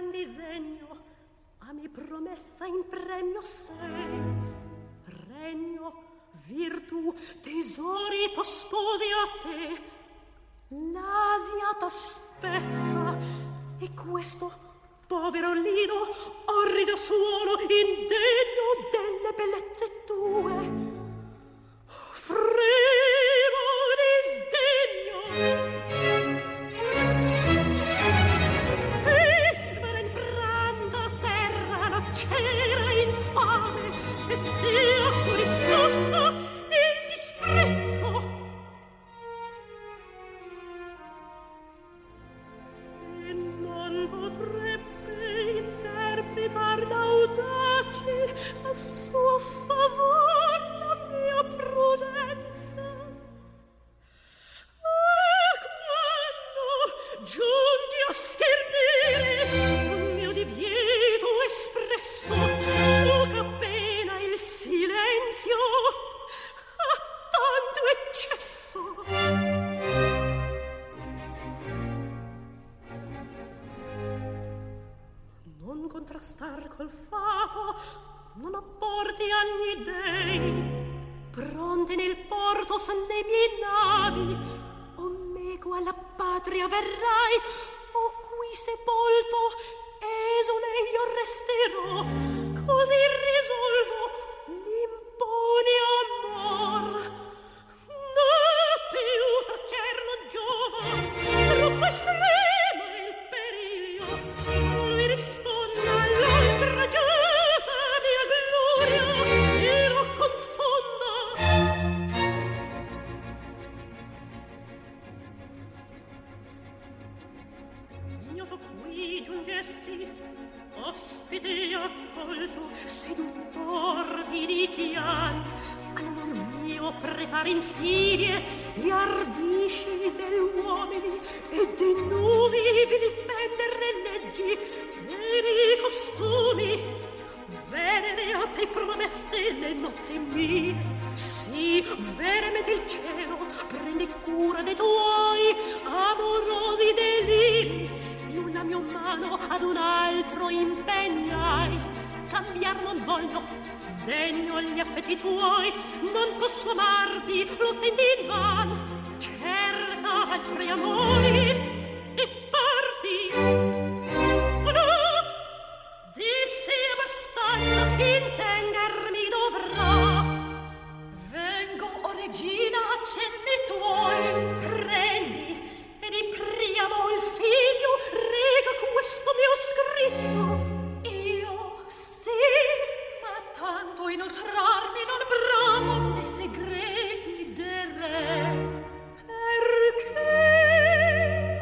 gran disegno, a mi promessa in premio sei. Regno, virtù, tesori posposi a te. L'Asia t'aspetta, e questo povero lido, orrido suono, indegno delle bellezze tue. Fremo disdegno. C'era infame e sia sua risposta il disprezzo. E non potrebbe interpretar l'audace a suo favor la mia prudenza. E quando giungi a schernire un mio divieto espresso, poca pena il silenzio ha tanto eccesso. Non contrastar col fato, non apporti agli dei. Pronte nel porto son le mie navi, o meco alla patria verrai, o qui sepolto esule io resterò. Così risolvo, l'impone amor. No più tacer non giova, troppo estremo il periglio. Lui risponda all'oltragiata mia gloria e lo confonda. Ignoto qui giungesti, ospite accolto, seduttor ti dichiari, all'onor mio prepari insidie e ardisci dell'uomini e dei numi vilipender le leggi e i costumi. Venere a te promesse le nozze mie, sì, veramente il cielo prende cura dei tuoi amorosi deliri. Io la mia mano ad un altro impegnai, cambiar non voglio, sdegno gli affetti tuoi, non posso amarti, lo tenti invan, cerca altri amori e parti. Oh no, dissi abbastanza, intendermi dovrà. Vengo, o regina, accenni tuoi, prendi, ed in priamo il figlio rega questo mio scritto. Io sì, ma tanto inoltrarmi non bramo nei segreti del re, perché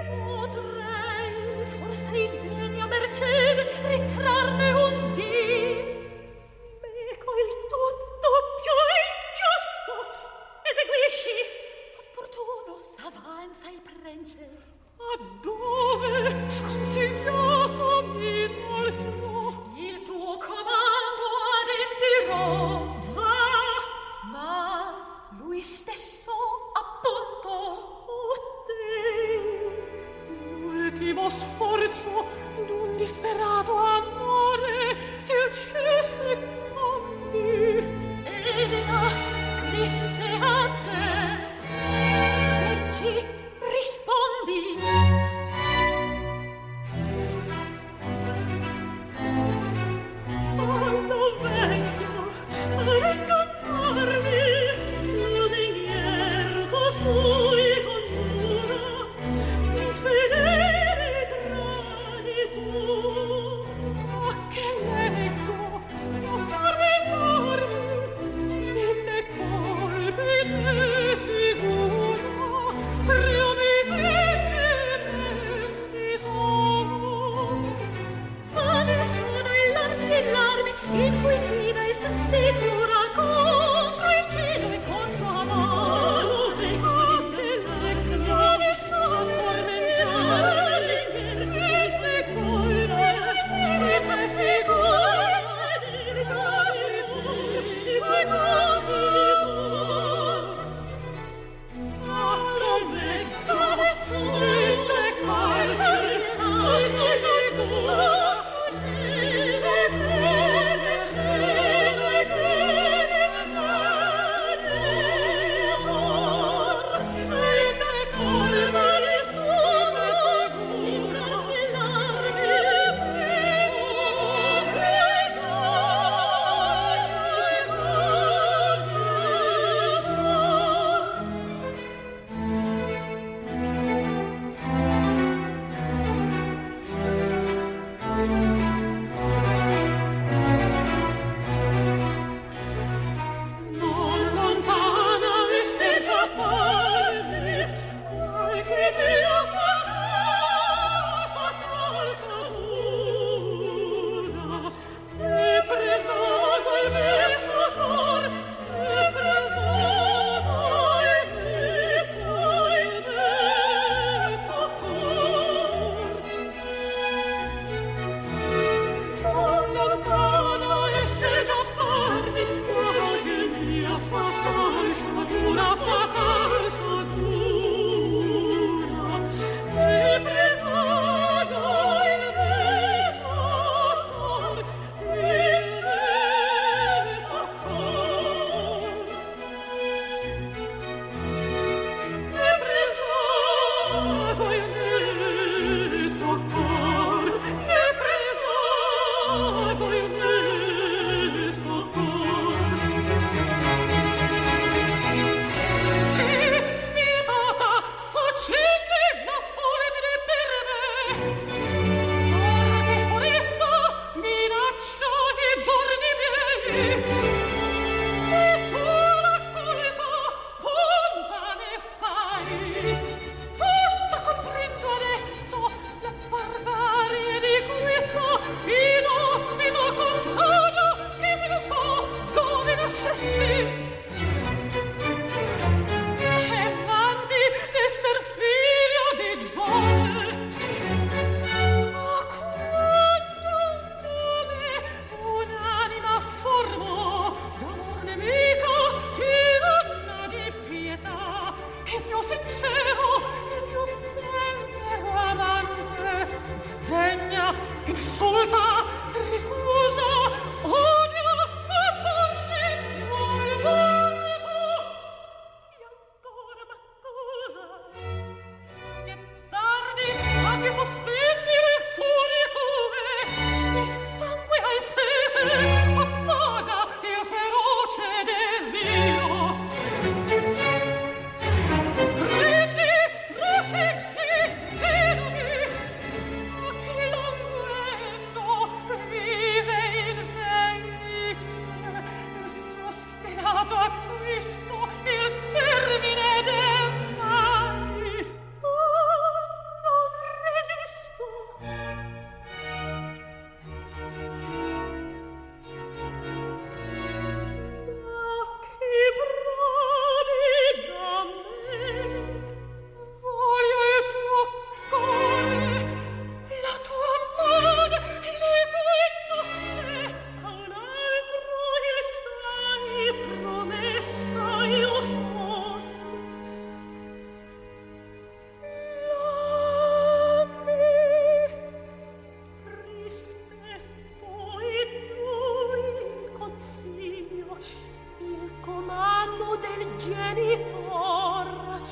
rispetto in lui il consiglio, il comando del genitor.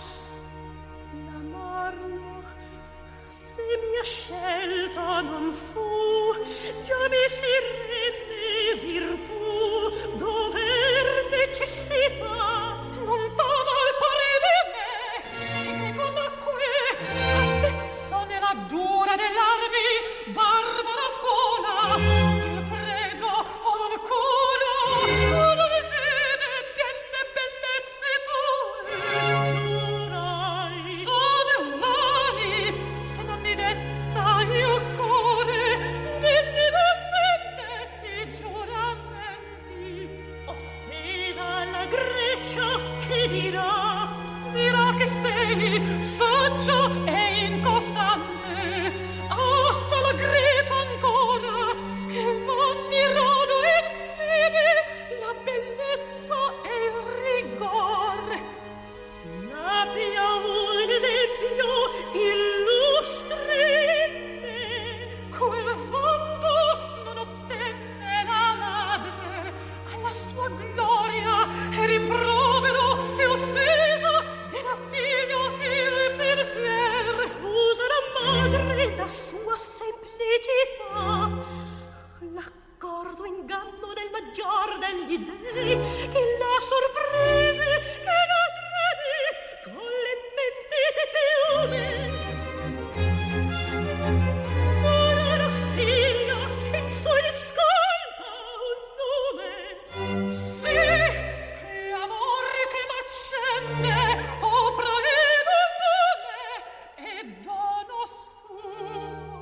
L'amarlo, se mia scelta non fu, già mi si rende virtù, dover necessità. Non tova al pari di me, che greco nacque, affezzo nella dura dell'armi, barbara scuola, il pregio o non cura, o non vede piene bellezze tue, giurai. Sono vani, se non mi detta il cuore, di nozze e giuramenti. Offesa alla Grecia, che dirà? Dirà che sei saggio e incostante. Ah, sa la Grecia ancora, che van di rado insieme la bellezza e il rigore. N'abbia un esempio illustre in me. Quel vanto non ottenne la madre, alla sua gloria e rimprovero e offesa della figlio il pensier. Scusa la madre la sua semplicità, l'accordo inganno del maggior degli dei, che la sorprese, che la credi con le mentite piume. Ora la figlia in suo discolpa un nome. Sì, l'amor che m'accende opra il bondone e dono suo.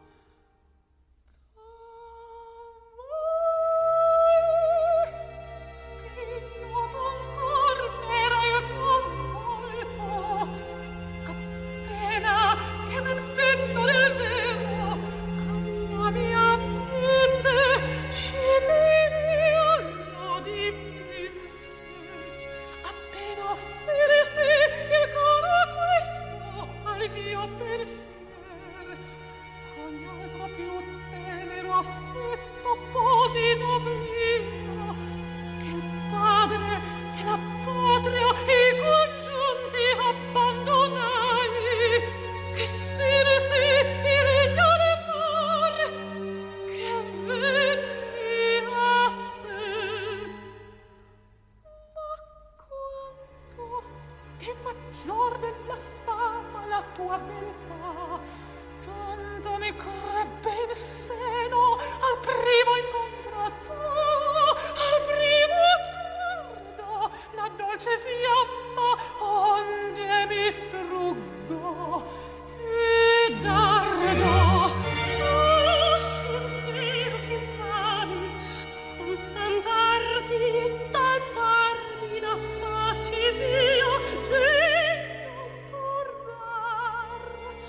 Che ignoto ancor era il tuo volto, appena che m'impenno del vero, alla mia mente ci lo dipinse. Appena offersi il coro a questo, al mio pensier, ogni altro più tenero affetto posi noblio, che il padre e la patria e i congiunti abbandonai, che spirsi il legnare amor, che venni a te. Ma quanto è maggior della fama la tua beltà, tanto mi crebbe in seno al primo incontrato, al primo sguardo, la dolce fiamma onde mi struggo e dardo. Oh, sì, vero che m'ami, con tantarmi la pace mia de non tornar.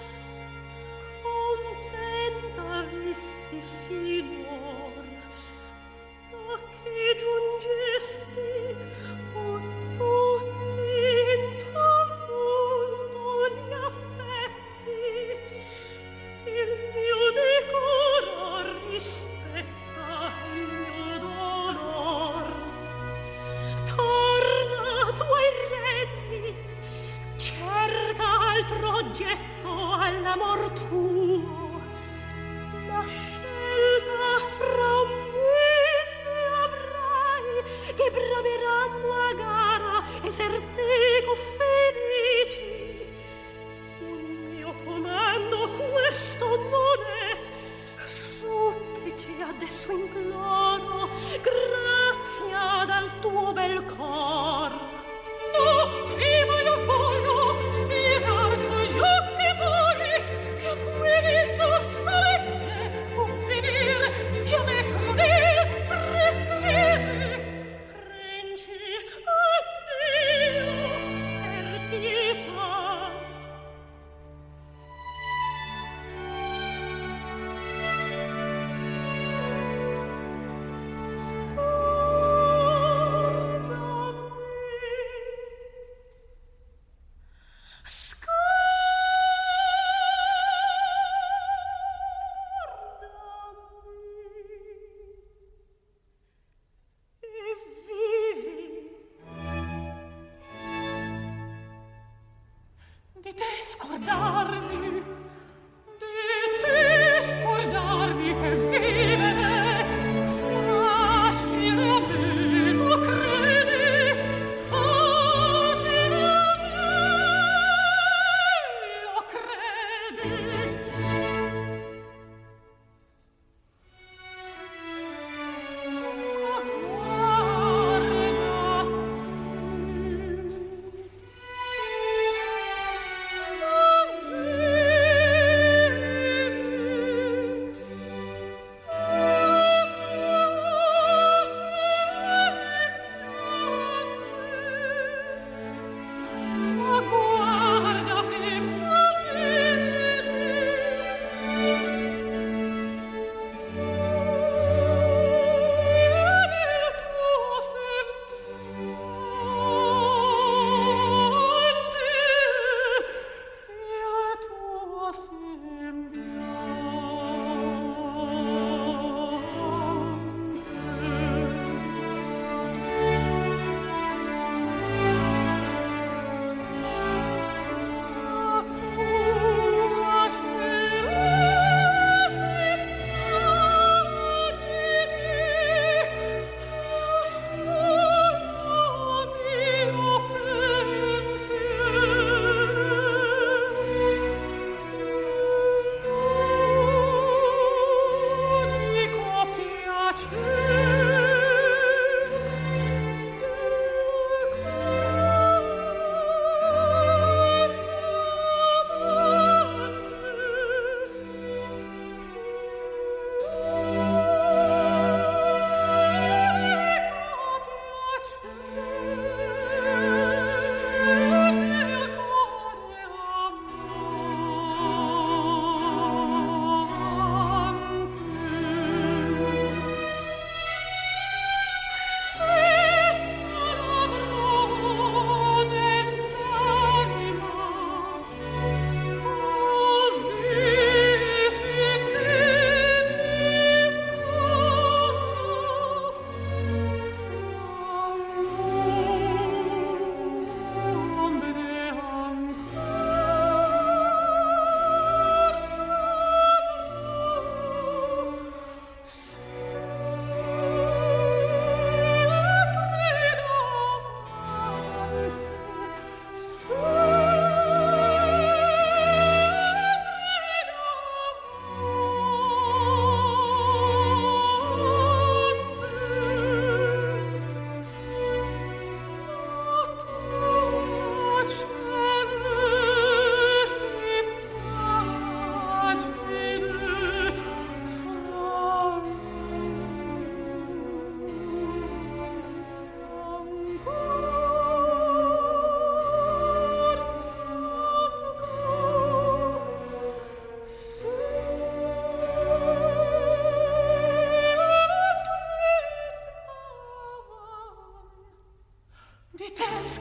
Contenta vissi finor, da che giungesti, o tutti in tumulto gli affetti, il mio decoro rispetta il mio dolor. Torna tu ai regni, cerca altro oggetto all'amor tuo. La scelta fra mille avrai, che brameranno a gara esser teco felici. Un mio comando questo non è, supplice adesso imploro grazia dal tuo bel cor. No, prima io voglio spirar sugli occhi tuoi, che quelli giusta legge ubbidir, che a me crudel prescrive. Prenci a Dio per pietà. Scordami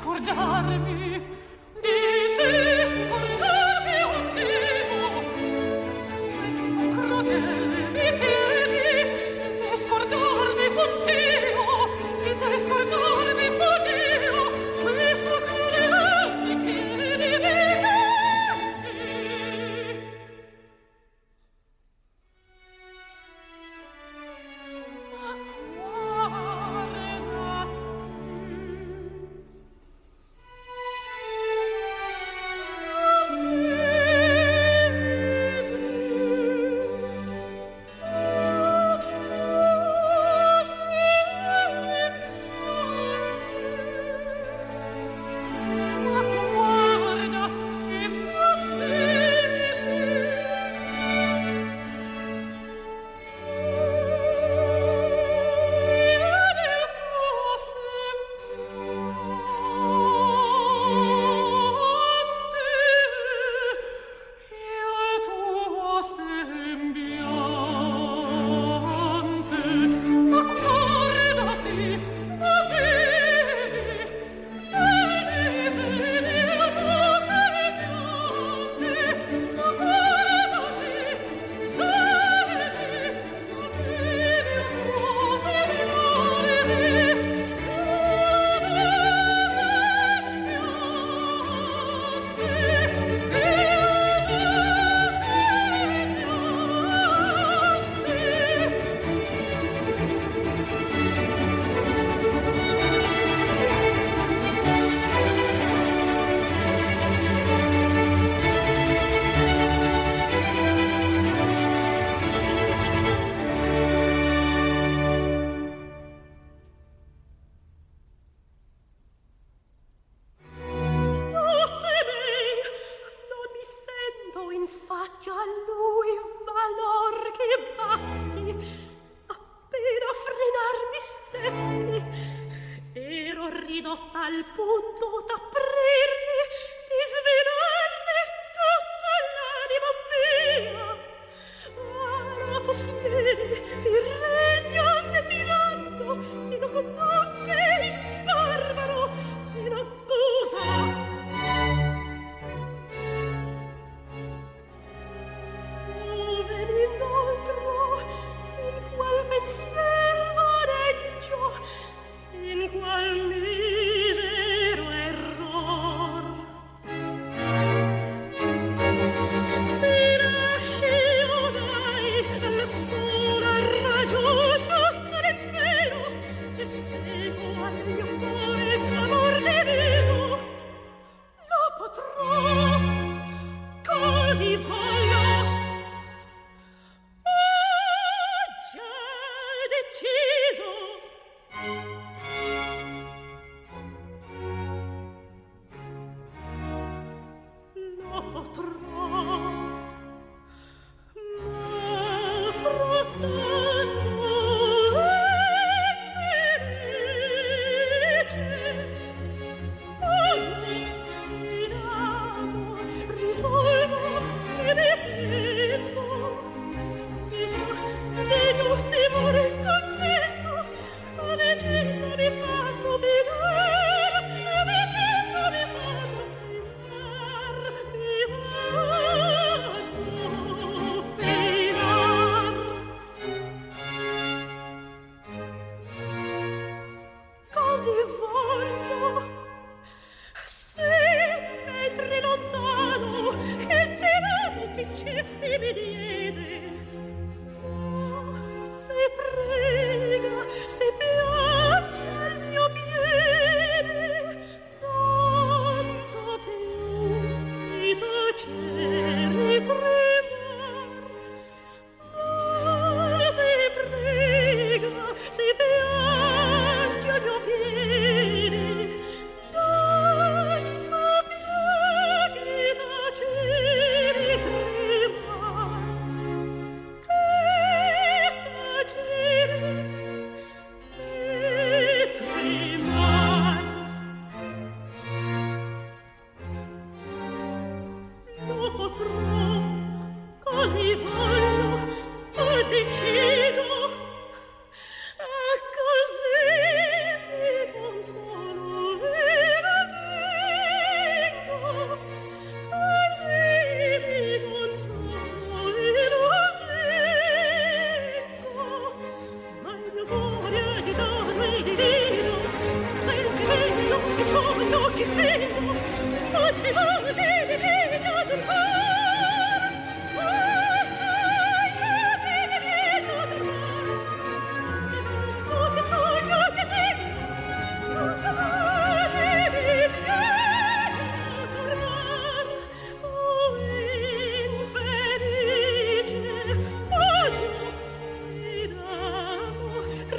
Timore contento,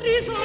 riso